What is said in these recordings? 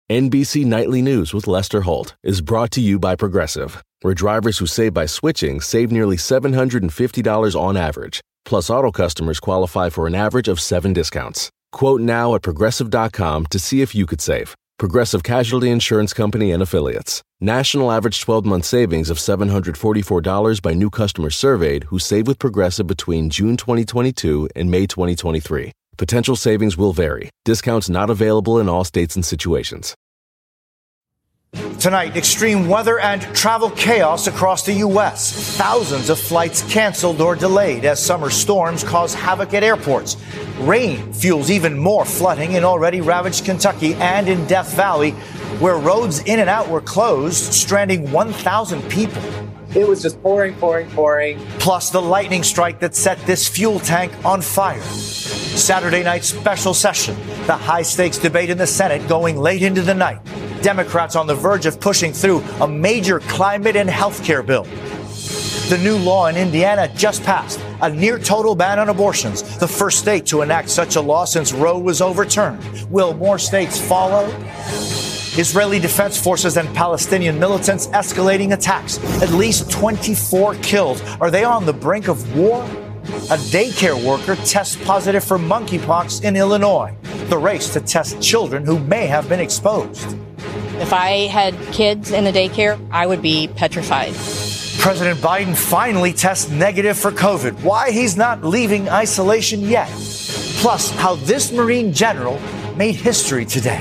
NBC Nightly News with Lester Holt is brought to you by Progressive, where drivers who save by switching save nearly $750 on average. Plus, auto customers qualify for an average of 7 discounts. Quote now at Progressive.com to see if you could save. Progressive Casualty Insurance Company and Affiliates. National average 12-month savings of $744 by new customers surveyed who save with Progressive between June 2022 and May 2023. Potential savings will vary. Discounts not available in all states and situations. Tonight, extreme weather and travel chaos across the U.S. Thousands of flights canceled or delayed as summer storms cause havoc at airports. Rain fuels even more flooding in already ravaged Kentucky and in Death Valley, where roads in and out were closed, stranding 1,000 people. It was just pouring. Plus the lightning strike that set this fuel tank on fire. Saturday night special session. The high-stakes debate in the Senate going late into the night. Democrats on the verge of pushing through a major climate and health care bill. The new law in Indiana just passed, a near-total ban on abortions, the first state to enact such a law since Roe was overturned. Will more states follow? Israeli Defense Forces and Palestinian militants escalating attacks. At least 24 killed. Are they on the brink of war? A daycare worker tests positive for monkeypox in Illinois. The race to test children who may have been exposed. If I had kids in a daycare, I would be petrified. President Biden finally tests negative for COVID. Why he's not leaving isolation yet. Plus, how this Marine general made history today.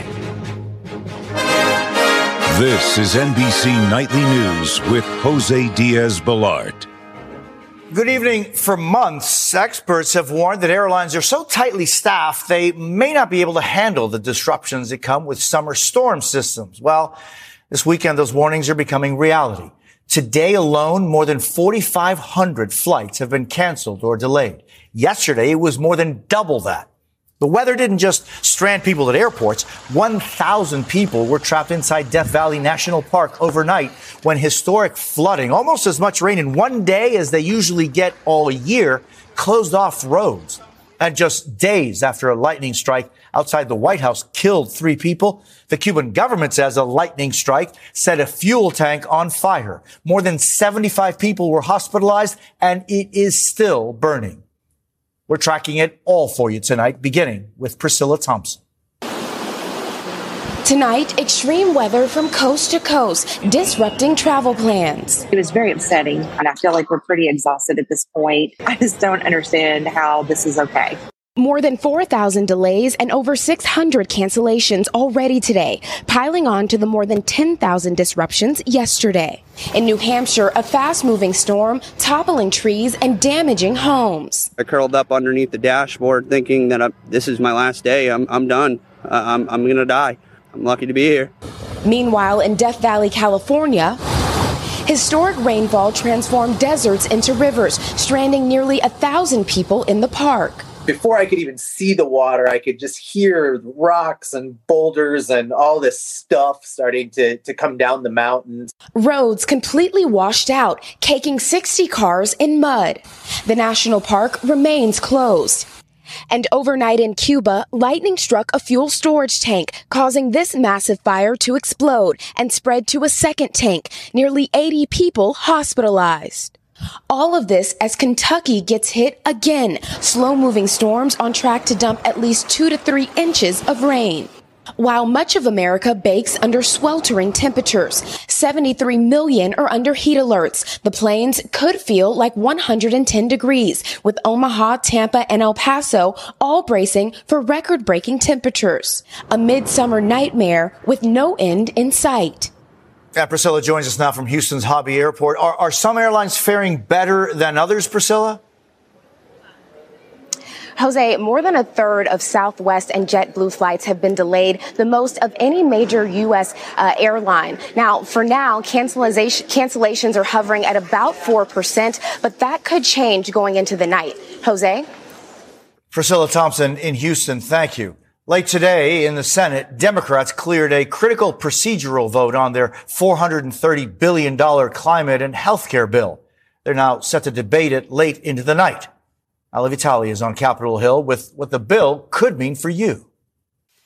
This is NBC Nightly News with Jose Diaz-Balart. Good evening. For months, experts have warned that airlines are so tightly staffed they may not be able to handle the disruptions that come with summer storm systems. Well, this weekend, those warnings are becoming reality. Today alone, more than 4,500 flights have been canceled or delayed. Yesterday, it was more than double that. The weather didn't just strand people at airports. 1,000 people were trapped inside Death Valley National Park overnight when historic flooding, almost as much rain in one day as they usually get all year, closed off roads. And just days after a lightning strike outside the White House killed 3 people, the Cuban government says a lightning strike set a fuel tank on fire. More than 75 people were hospitalized, and it is still burning. We're tracking it all for you tonight, beginning with Priscilla Thompson. Tonight, extreme weather from coast to coast, disrupting travel plans. It was very upsetting, and I feel like we're pretty exhausted at this point. I just don't understand how this is okay. More than 4,000 delays and over 600 cancellations already today, piling on to the more than 10,000 disruptions yesterday. In New Hampshire, a fast-moving storm toppling trees and damaging homes. I curled up underneath the dashboard thinking that this is my last day. I'm done. I'm going to die. I'm lucky to be here. Meanwhile, in Death Valley, California, historic rainfall transformed deserts into rivers, stranding nearly 1,000 people in the park. Before I could even see the water, I could just hear rocks and boulders and all this stuff starting to come down the mountains. Roads completely washed out, caking 60 cars in mud. The national park remains closed. And overnight in Cuba, lightning struck a fuel storage tank, causing this massive fire to explode and spread to a second tank, nearly 80 people hospitalized. All of this as Kentucky gets hit again. Slow-moving storms on track to dump at least 2 to 3 inches of rain. While much of America bakes under sweltering temperatures, 73 million are under heat alerts. The plains could feel like 110 degrees, with Omaha, Tampa, and El Paso all bracing for record-breaking temperatures. A midsummer nightmare with no end in sight. Priscilla joins us now from Houston's Hobby Airport. Are some airlines faring better than others, Priscilla? Jose, more than a third of Southwest and JetBlue flights have been delayed, the most of any major U.S. airline. Now, for now, cancellations are hovering at about 4%, but that could change going into the night. Jose? Priscilla Thompson in Houston, thank you. Late today in the Senate, Democrats cleared a critical procedural vote on their $430 billion climate and health care bill. They're now set to debate it late into the night. Ali Vitali is on Capitol Hill with what the bill could mean for you.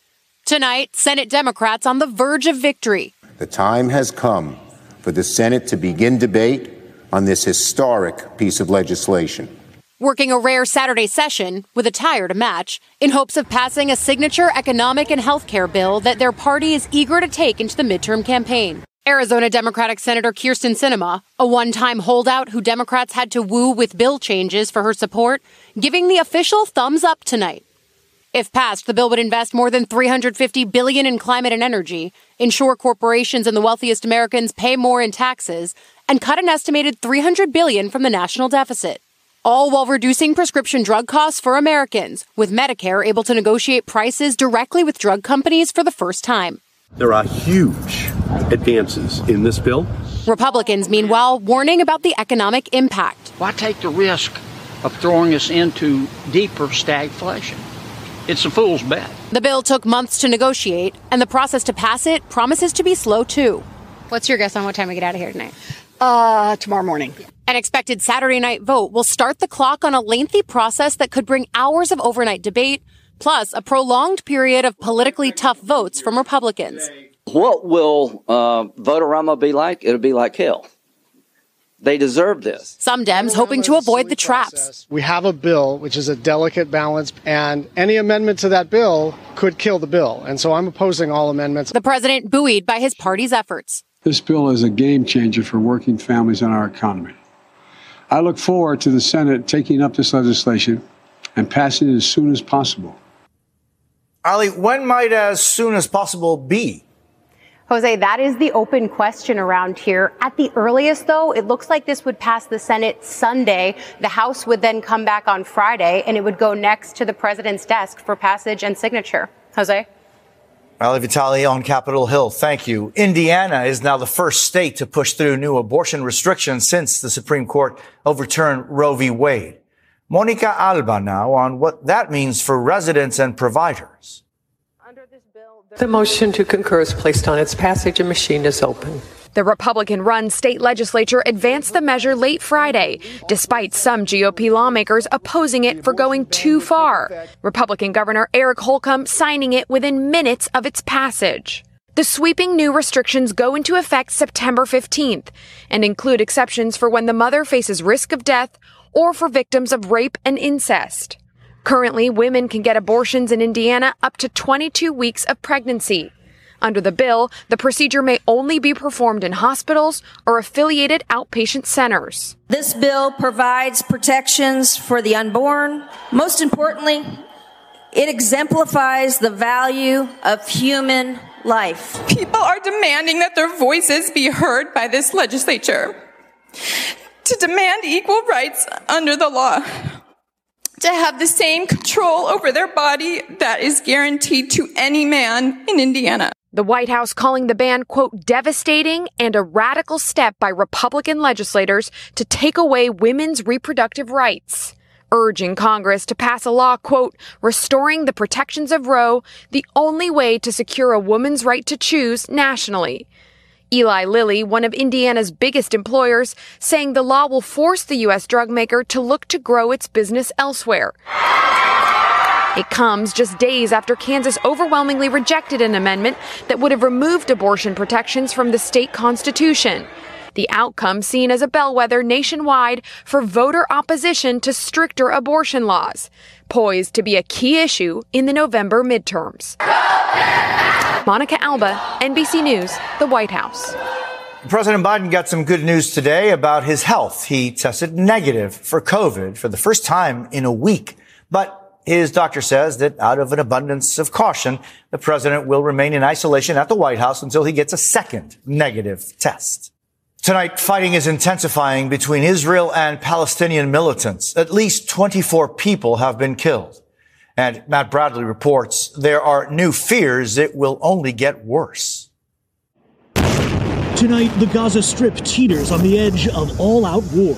Tonight, Senate Democrats on the verge of victory. The time has come for the Senate to begin debate on this historic piece of legislation. Working a rare Saturday session with a tire to match in hopes of passing a signature economic and health care bill that their party is eager to take into the midterm campaign. Arizona Democratic Senator Kyrsten Sinema, a one-time holdout who Democrats had to woo with bill changes for her support, giving the official thumbs up tonight. If passed, the bill would invest more than $350 billion in climate and energy, ensure corporations and the wealthiest Americans pay more in taxes, and cut an estimated $300 billion from the national deficit. All while reducing prescription drug costs for Americans, with Medicare able to negotiate prices directly with drug companies for the first time. There are huge advances in this bill. Republicans, meanwhile, warning about the economic impact. Why take the risk of throwing us into deeper stagflation? It's a fool's bet. The bill took months to negotiate, and the process to pass it promises to be slow, too. What's your guess on what time we get out of here tonight? Tomorrow morning. An expected Saturday night vote will start the clock on a lengthy process that could bring hours of overnight debate, plus a prolonged period of politically tough votes from Republicans. What will Vote-A-Rama be like? It'll be like hell. They deserve this. Some Dems hoping to avoid the traps. We have a bill, which is a delicate balance, and any amendment to that bill could kill the bill. And so I'm opposing all amendments. The president buoyed by his party's efforts. This bill is a game changer for working families and our economy. I look forward to the Senate taking up this legislation and passing it as soon as possible. Ali, when might as soon as possible be? Jose, that is the open question around here. At the earliest, though, it looks like this would pass the Senate Sunday. The House would then come back on Friday, and it would go next to the president's desk for passage and signature. Jose? Ali Vitali on Capitol Hill, thank you. Indiana is now the first state to push through new abortion restrictions since the Supreme Court overturned Roe v. Wade. Monica Alba now on what that means for residents and providers. The motion to concur is placed on its passage and machine is open. The Republican-run state legislature advanced the measure late Friday, despite some GOP lawmakers opposing it for going too far. Republican Governor Eric Holcomb signing it within minutes of its passage. The sweeping new restrictions go into effect September 15th and include exceptions for when the mother faces risk of death or for victims of rape and incest. Currently, women can get abortions in Indiana up to 22 weeks of pregnancy. Under the bill, the procedure may only be performed in hospitals or affiliated outpatient centers. This bill provides protections for the unborn. Most importantly, it exemplifies the value of human life. People are demanding that their voices be heard by this legislature, to demand equal rights under the law, to have the same control over their body that is guaranteed to any man in Indiana. The White House calling the ban, quote, devastating and a radical step by Republican legislators to take away women's reproductive rights, urging Congress to pass a law, quote, restoring the protections of Roe, the only way to secure a woman's right to choose nationally. Eli Lilly, one of Indiana's biggest employers, saying the law will force the U.S. drug maker to look to grow its business elsewhere. It comes just days after Kansas overwhelmingly rejected an amendment that would have removed abortion protections from the state constitution. The outcome seen as a bellwether nationwide for voter opposition to stricter abortion laws, poised to be a key issue in the November midterms. Monica Alba, NBC News, the White House. President Biden got some good news today about his health. He tested negative for COVID for the first time in a week. But his doctor says that out of an abundance of caution, the president will remain in isolation at the White House until he gets a second negative test. Tonight, fighting is intensifying between Israel and Palestinian militants. At least 24 people have been killed. And Matt Bradley reports there are new fears it will only get worse. Tonight, the Gaza Strip teeters on the edge of all-out war.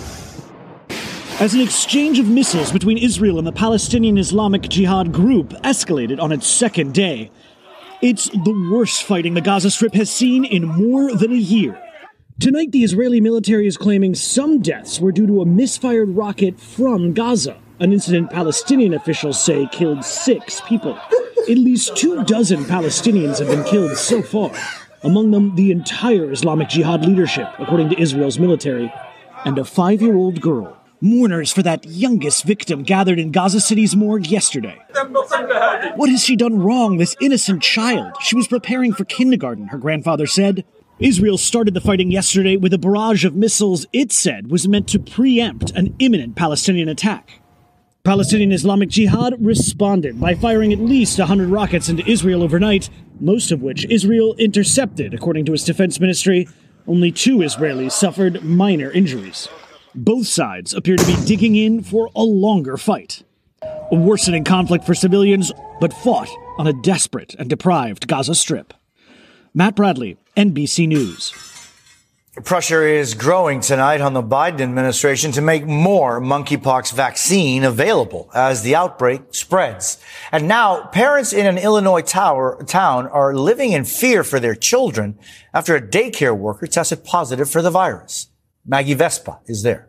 As an exchange of missiles between Israel and the Palestinian Islamic Jihad group escalated on its second day. It's the worst fighting the Gaza Strip has seen in more than a year. Tonight, the Israeli military is claiming some deaths were due to a misfired rocket from Gaza, an incident Palestinian officials say killed 6 people. At least 24 Palestinians have been killed so far, among them the entire Islamic Jihad leadership, according to Israel's military, and a 5-year-old girl. Mourners for that youngest victim gathered in Gaza City's morgue yesterday. What has she done wrong, this innocent child? She was preparing for kindergarten, her grandfather said. Israel started the fighting yesterday with a barrage of missiles it said was meant to preempt an imminent Palestinian attack. Palestinian Islamic Jihad responded by firing at least 100 rockets into Israel overnight, most of which Israel intercepted, according to its defense ministry. Only 2 Israelis suffered minor injuries. Both sides appear to be digging in for a longer fight. A worsening conflict for civilians, but fought on a desperate and deprived Gaza Strip. Matt Bradley, NBC News. Pressure is growing tonight on the Biden administration to make more monkeypox vaccine available as the outbreak spreads. And now parents in an Illinois town are living in fear for their children after a daycare worker tested positive for the virus. Maggie Vespa is there.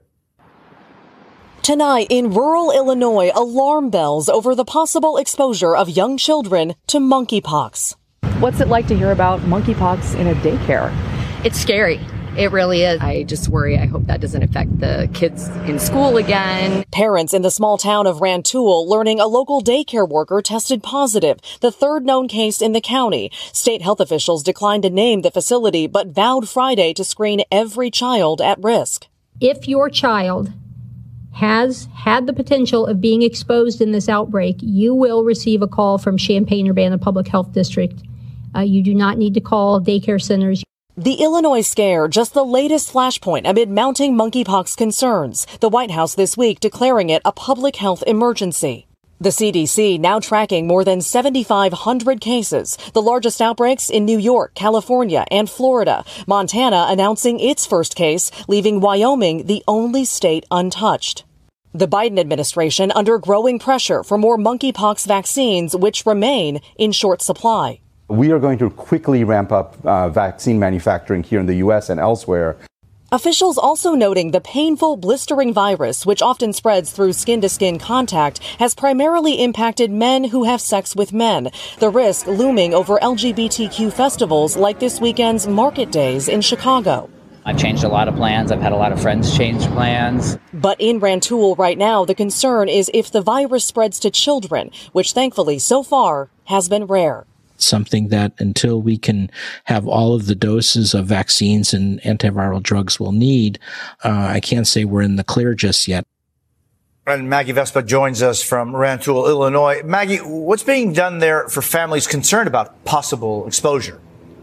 Tonight in rural Illinois, alarm bells over the possible exposure of young children to monkeypox. What's it like to hear about monkeypox in a daycare? It's scary. It really is. I just worry. I hope that doesn't affect the kids in school again. Parents in the small town of Rantoul learning a local daycare worker tested positive, the 3rd known case in the county. State health officials declined to name the facility, but vowed Friday to screen every child at risk. If your child has had the potential of being exposed in this outbreak, you will receive a call from Champaign-Urbana Public Health District. You do not need to call daycare centers. The Illinois scare, just the latest flashpoint amid mounting monkeypox concerns. The White House this week declaring it a public health emergency. The CDC now tracking more than 7,500 cases, the largest outbreaks in New York, California, and Florida. Montana announcing its first case, leaving Wyoming the only state untouched. The Biden administration under growing pressure for more monkeypox vaccines, which remain in short supply. We are going to quickly ramp up vaccine manufacturing here in the U.S. and elsewhere. Officials also noting the painful, blistering virus, which often spreads through skin-to-skin contact, has primarily impacted men who have sex with men. The risk looming over LGBTQ festivals like this weekend's Market Days in Chicago. I've changed a lot of plans. I've had a lot of friends change plans. But in Rantoul right now, the concern is if the virus spreads to children, which thankfully so far has been rare. Something that until we can have all of the doses of vaccines and antiviral drugs we'll need, I can't say we're in the clear just yet. And Maggie Vespa joins us from Rantoul, Illinois. Maggie, what's being done there for families concerned about possible exposure?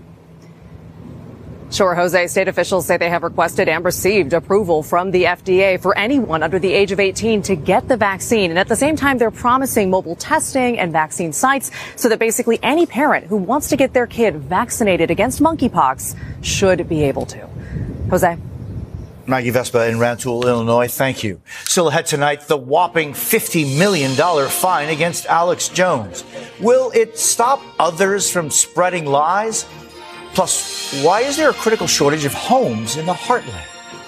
Sure, Jose. State officials say they have requested and received approval from the FDA for anyone under the age of 18 to get the vaccine. And at the same time, they're promising mobile testing and vaccine sites so that basically any parent who wants to get their kid vaccinated against monkeypox should be able to. Jose. Maggie Vespa in Rantoul, Illinois. Thank you. Still ahead tonight, the whopping $50 million fine against Alex Jones. Will it stop others from spreading lies? Plus, why is there a critical shortage of homes in the heartland?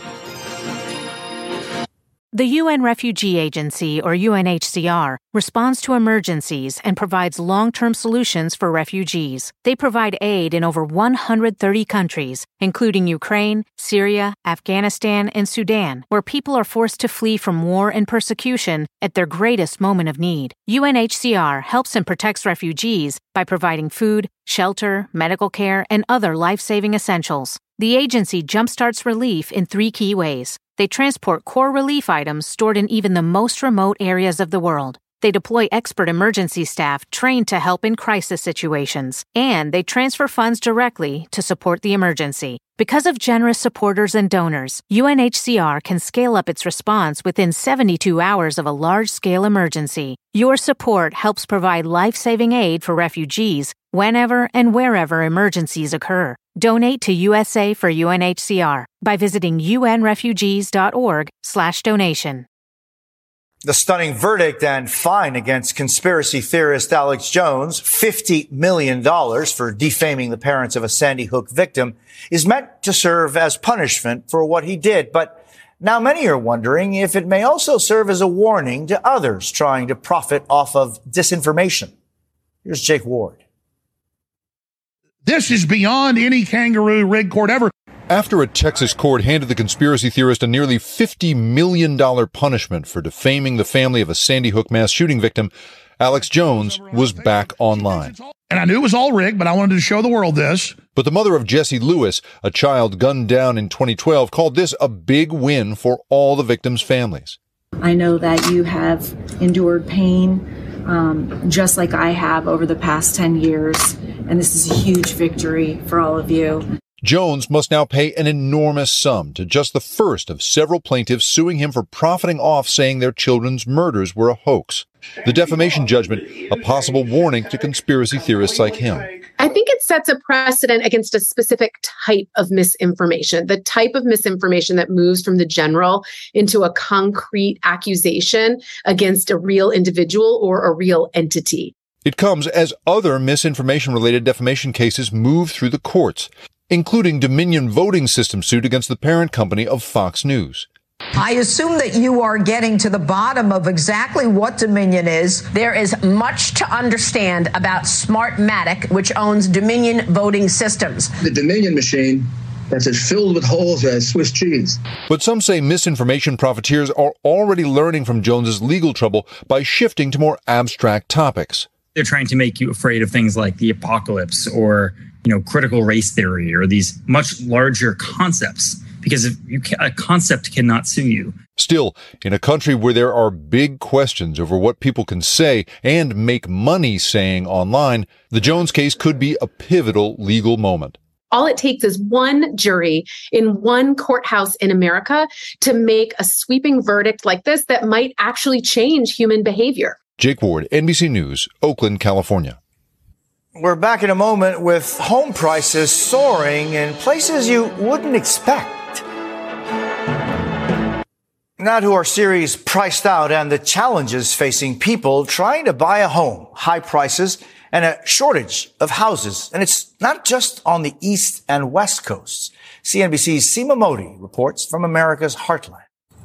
The UN Refugee Agency, or UNHCR, responds to emergencies and provides long-term solutions for refugees. They provide aid in over 130 countries, including Ukraine, Syria, Afghanistan, and Sudan, where people are forced to flee from war and persecution at their greatest moment of need. UNHCR helps and protects refugees by providing food, shelter, medical care, and other life-saving essentials. The agency jumpstarts relief in 3 key ways. They transport core relief items stored in even the most remote areas of the world. They deploy expert emergency staff trained to help in crisis situations. And they transfer funds directly to support the emergency. Because of generous supporters and donors, UNHCR can scale up its response within 72 hours of a large-scale emergency. Your support helps provide life-saving aid for refugees whenever and wherever emergencies occur. Donate to USA for UNHCR by visiting unrefugees.org/donation. The stunning verdict and fine against conspiracy theorist Alex Jones, $50 million for defaming the parents of a Sandy Hook victim, is meant to serve as punishment for what he did. But now many are wondering if it may also serve as a warning to others trying to profit off of disinformation. Here's Jake Ward. This is beyond any kangaroo rig court ever. After a Texas court handed the conspiracy theorist a nearly $50 million punishment for defaming the family of a Sandy Hook mass shooting victim, Alex Jones was back online. And I knew it was all rigged, but I wanted to show the world this. But the mother of Jesse Lewis, a child gunned down in 2012, called this a big win for all the victims' families. I know that you have endured pain, just like I have over the past 10 years, and this is a huge victory for all of you. Jones must now pay an enormous sum to just the first of several plaintiffs suing him for profiting off saying their children's murders were a hoax. The defamation judgment, a possible warning to conspiracy theorists like him. I think it sets a precedent against a specific type of misinformation, the type of misinformation that moves from the general into a concrete accusation against a real individual or a real entity. It comes as other misinformation-related defamation cases move through the courts, including Dominion voting system suit against the parent company of Fox News. I assume that you are getting to the bottom of exactly what Dominion is. There is much to understand about Smartmatic, which owns Dominion Voting Systems. The Dominion machine that's as filled with holes as Swiss cheese. But some say misinformation profiteers are already learning from Jones's legal trouble by shifting to more abstract topics. They're trying to make you afraid of things like the apocalypse or, critical race theory or these much larger concepts, because a concept cannot sue you. Still, in a country where there are big questions over what people can say and make money saying online, the Jones case could be a pivotal legal moment. All it takes is one jury in one courthouse in America to make a sweeping verdict like this that might actually change human behavior. Jake Ward, NBC News, Oakland, California. We're back in a moment with home prices soaring in places you wouldn't expect. Now to our series, Priced Out, and the challenges facing people trying to buy a home. High prices and a shortage of houses. And it's not just on the East and West coasts. CNBC's Seema Modi reports from America's heartland.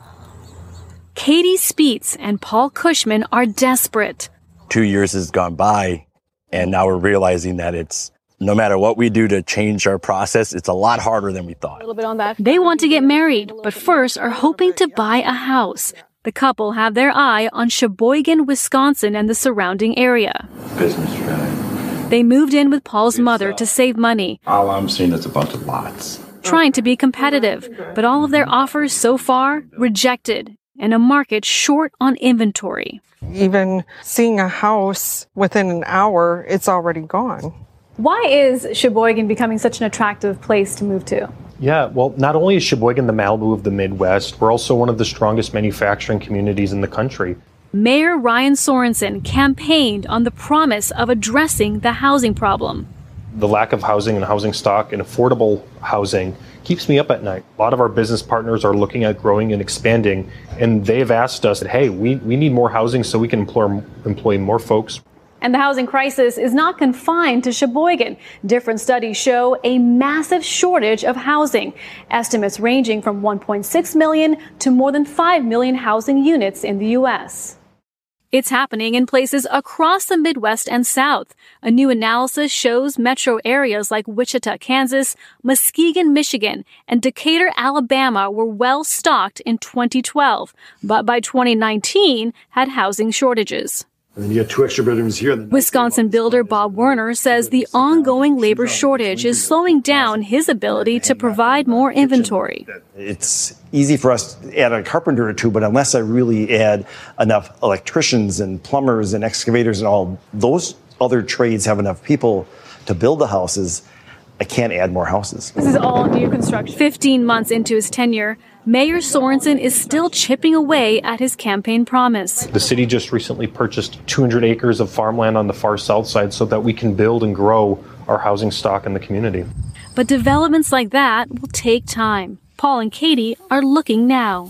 Katie Speets and Paul Cushman are desperate. 2 years has gone by, and now we're realizing that it's no matter what we do to change our process, it's a lot harder than we thought. A little bit on that. They want to get married, but first are hoping to buy a house. The couple have their eye on Sheboygan, Wisconsin and the surrounding area. Business friendly. They moved in with Paul's mother to save money. All I'm seeing is a bunch of lots. Trying to be competitive, but all of their offers so far rejected, and a market short on inventory. Even seeing a house within an hour, it's already gone. Why is Sheboygan becoming such an attractive place to move to? Yeah, well, not only is Sheboygan the Malibu of the Midwest, we're also one of the strongest manufacturing communities in the country. Mayor Ryan Sorensen campaigned on the promise of addressing the housing problem. The lack of housing and housing stock and affordable housing keeps me up at night. A lot of our business partners are looking at growing and expanding, and they've asked us that, hey, we need more housing so we can employ more folks. And the housing crisis is not confined to Sheboygan. Different studies show a massive shortage of housing, estimates ranging from 1.6 million to more than 5 million housing units in the U.S. It's happening in places across the Midwest and South. A new analysis shows metro areas like Wichita, Kansas, Muskegon, Michigan, and Decatur, Alabama were well stocked in 2012, but by 2019 had housing shortages. And then you have 2 extra bedrooms here. Wisconsin builder Bob Werner says the ongoing labor shortage is slowing down his ability to provide more inventory. It's easy for us to add a carpenter or two, but unless I really add enough electricians and plumbers and excavators and all those other trades have enough people to build the houses, I can't add more houses. This is all new construction. 15 months into his tenure, Mayor Sorensen is still chipping away at his campaign promise. The city just recently purchased 200 acres of farmland on the far south side so that we can build and grow our housing stock in the community. But developments like that will take time. Paul and Katie are looking now.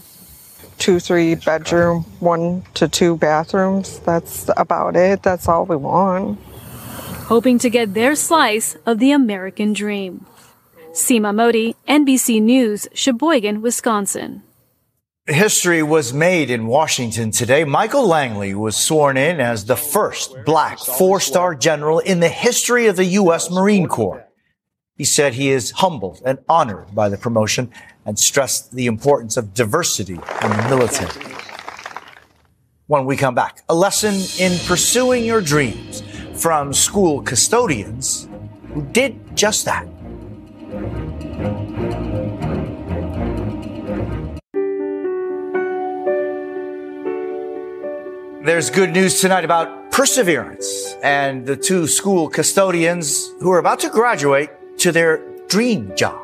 2-3 bedroom, 1 to 2 bathrooms. That's about it. That's all we want. Hoping to get their slice of the American dream. Seema Modi, NBC News, Sheboygan, Wisconsin. History was made in Washington today. Michael Langley was sworn in as the first black 4-star general in the history of the U.S. Marine Corps. He said he is humbled and honored by the promotion and stressed the importance of diversity in the military. When we come back, a lesson in pursuing your dreams from school custodians who did just that. There's good news tonight about perseverance and the two school custodians who are about to graduate to their dream job.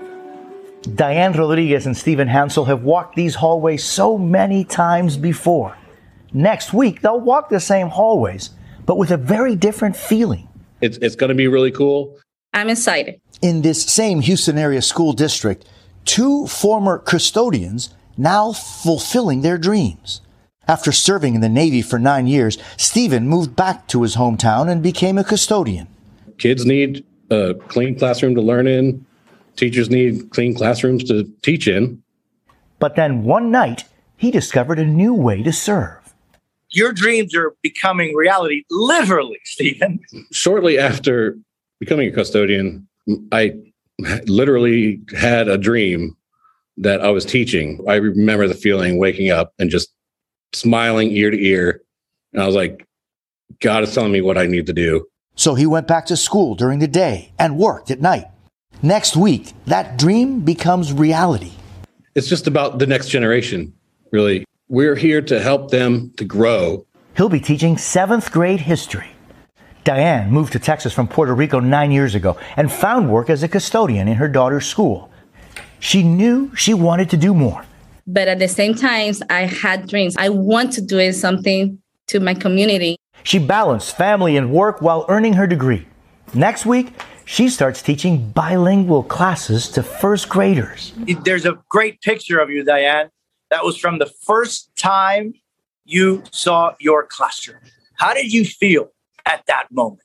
Diane Rodriguez and Stephen Hansel have walked these hallways so many times before. Next week, they'll walk the same hallways, but with a very different feeling. It's going to be really cool. I'm excited. In this same Houston area school district, two former custodians now fulfilling their dreams. After serving in the Navy for 9 years, Stephen moved back to his hometown and became a custodian. Kids need a clean classroom to learn in. Teachers need clean classrooms to teach in. But then one night, he discovered a new way to serve. Your dreams are becoming reality, literally, Stephen. Shortly after becoming a custodian, I literally had a dream that I was teaching. I remember the feeling waking up and just smiling ear to ear. And I was like, God is telling me what I need to do. So he went back to school during the day and worked at night. Next week, that dream becomes reality. It's just about the next generation, really. We're here to help them to grow. He'll be teaching 7th grade history. Diane moved to Texas from Puerto Rico 9 years ago and found work as a custodian in her daughter's school. She knew she wanted to do more. But at the same time, I had dreams. I want to do something to my community. She balanced family and work while earning her degree. Next week, she starts teaching bilingual classes to first graders. There's a great picture of you, Diane. That was from the first time you saw your classroom. How did you feel at that moment?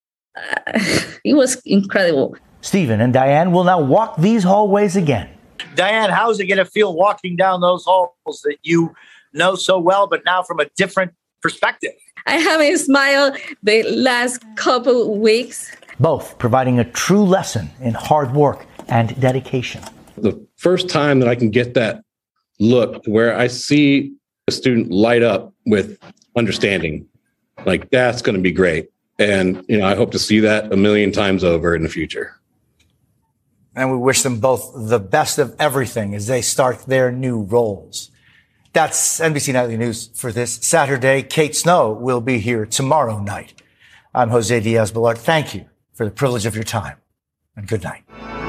It was incredible. Stephen and Diane will now walk these hallways again. Diane, how's it going to feel walking down those halls that you know so well, but now from a different perspective? I haven't smiled the last couple weeks. Both providing a true lesson in hard work and dedication. The first time that I can get that look where I see a student light up with understanding, like that's going to be great. And, I hope to see that a million times over in the future. And we wish them both the best of everything as they start their new roles. That's NBC Nightly News for this Saturday. Kate Snow will be here tomorrow night. I'm Jose Diaz-Balart. Thank you for the privilege of your time, and good night.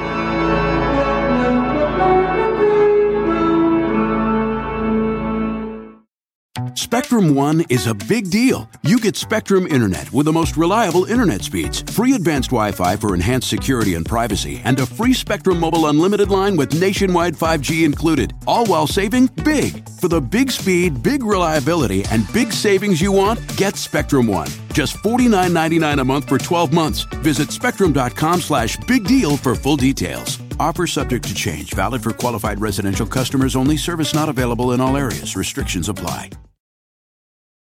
Spectrum One is a big deal. You get Spectrum Internet with the most reliable internet speeds, free advanced Wi-Fi for enhanced security and privacy, and a free Spectrum Mobile Unlimited line with nationwide 5G included, all while saving big. For the big speed, big reliability, and big savings you want, get Spectrum One. Just $49.99 a month for 12 months. Visit spectrum.com/big deal for full details. Offer subject to change. Valid for qualified residential customers only. Service not available in all areas. Restrictions apply.